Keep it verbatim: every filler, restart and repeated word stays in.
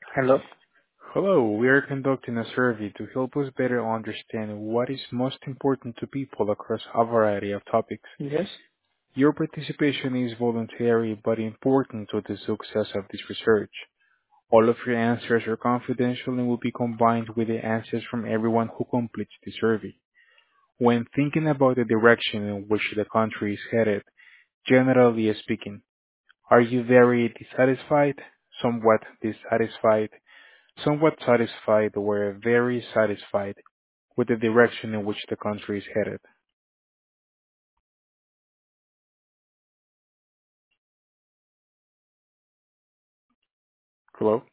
Hello? Hello, we are conducting a survey to help us better understand what is most important to people across a variety of topics. Yes? Your participation is voluntary but important to the success of this research. All of your answers are confidential and will be combined with the answers from everyone who completes the survey. When thinking about the direction in which the country is headed, generally speaking, are you very dissatisfied, somewhat dissatisfied, somewhat satisfied, or very satisfied with the direction in which the country is headed? Hello?